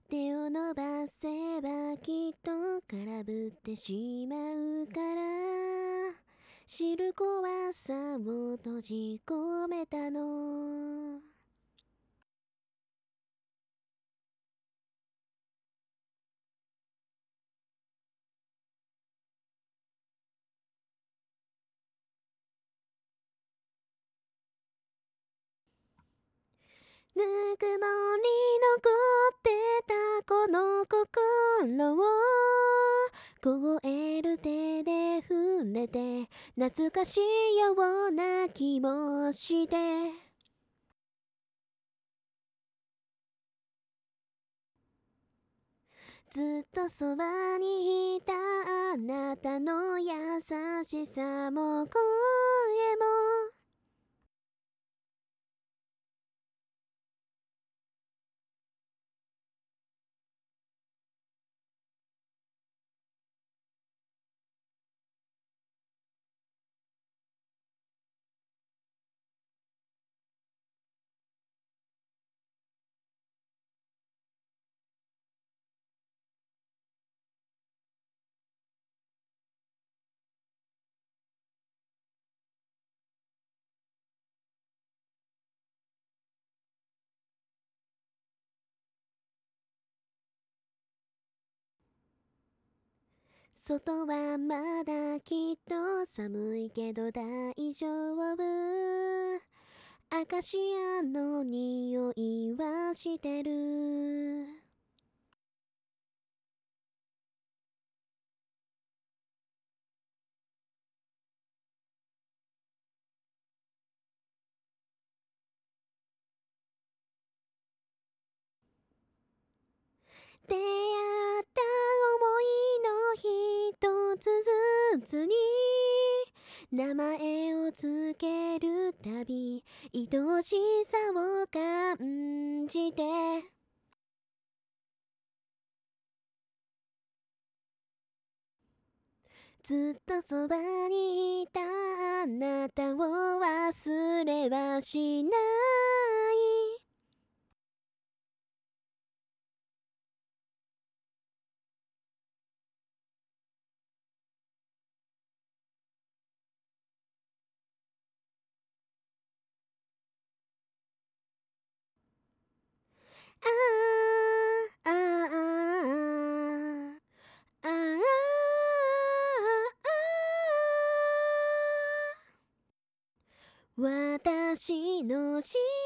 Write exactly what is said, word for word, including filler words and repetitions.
手を伸ばせばきっと空振ってしまうから、知る怖さを閉じ込めたの。ぬくもり残ってたこの心を、凍える手で触れて懐かしいような気もして、ずっとそばにいたあなたの優しさも声も、外はまだきっと寒いけど大丈夫、アカシアの匂いはしてる。出会った想いの一つずつに名前をつけるたび、愛しさを感じて、ずっとそばにいたあなたを忘れはしない。ああああああ私の幸